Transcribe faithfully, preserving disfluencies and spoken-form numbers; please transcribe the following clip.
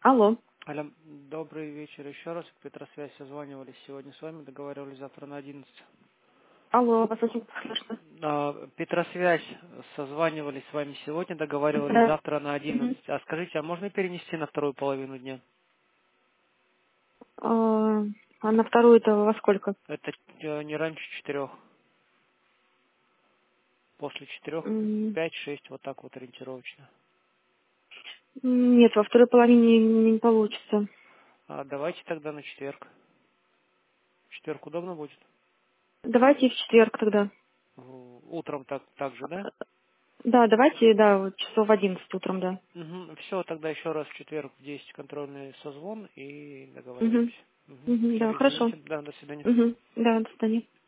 Алло. Алло, добрый вечер еще раз. Петросвязь созванивались сегодня с вами, договаривались завтра на одиннадцать. Алло, вас очень слышно. А, Петросвязь созванивались с вами сегодня, договаривались Да. завтра на Мгм. одиннадцать. А скажите, а можно перенести на вторую половину дня? А, а на вторую-то во сколько? Это э, не раньше четырех. После четырех, М, пять-шесть, вот так вот ориентировочно. Нет, во второй половине не, не получится. А давайте тогда на четверг. В четверг удобно будет? Давайте в четверг тогда. В- Утром так, так же, да? Да, давайте, да, вот часов в одиннадцать утром, да. Угу. Все, тогда еще раз в четверг в десять контрольный созвон и Угу. договариваемся. Угу. Угу, Все, да, хорошо. извините. Да, до свидания. Угу. Да, до свидания.